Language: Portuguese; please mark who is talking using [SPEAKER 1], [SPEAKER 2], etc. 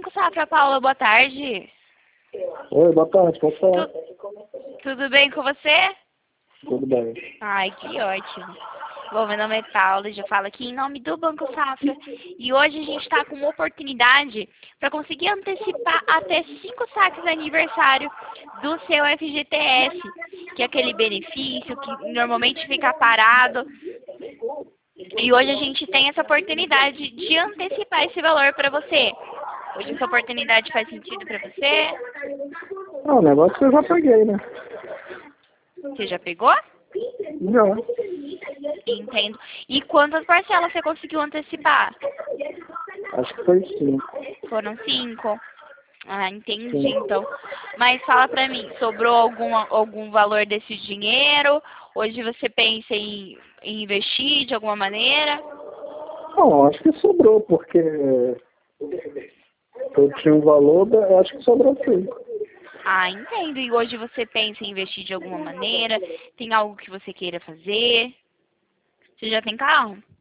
[SPEAKER 1] Banco Safra, Paula, boa tarde.
[SPEAKER 2] Oi, boa tarde, pode falar.
[SPEAKER 1] Tudo bem com você?
[SPEAKER 2] Tudo bem.
[SPEAKER 1] Ai, que ótimo. Bom, meu nome é Paula, já falo aqui em nome do Banco Safra. E hoje a gente está com uma oportunidade para conseguir antecipar até 5 saques de aniversário do seu FGTS, que é aquele benefício que normalmente fica parado. E hoje a gente tem essa oportunidade de antecipar esse valor para você. Hoje essa oportunidade faz sentido para você?
[SPEAKER 2] Ah, o negócio que eu já peguei, né?
[SPEAKER 1] Você já pegou?
[SPEAKER 2] Já.
[SPEAKER 1] Entendo. E quantas parcelas você conseguiu antecipar?
[SPEAKER 2] Acho que foi 5.
[SPEAKER 1] Foram 5. Ah, entendi,
[SPEAKER 2] Sim.
[SPEAKER 1] então. Mas fala pra mim, sobrou algum valor desse dinheiro? Hoje você pensa em investir de alguma maneira?
[SPEAKER 2] Bom, acho que sobrou, porque eu tinha um valor, eu acho que sobrou 5.
[SPEAKER 1] Ah, entendo. E hoje você pensa em investir de alguma maneira? Tem algo que você queira fazer? Você já tem carro?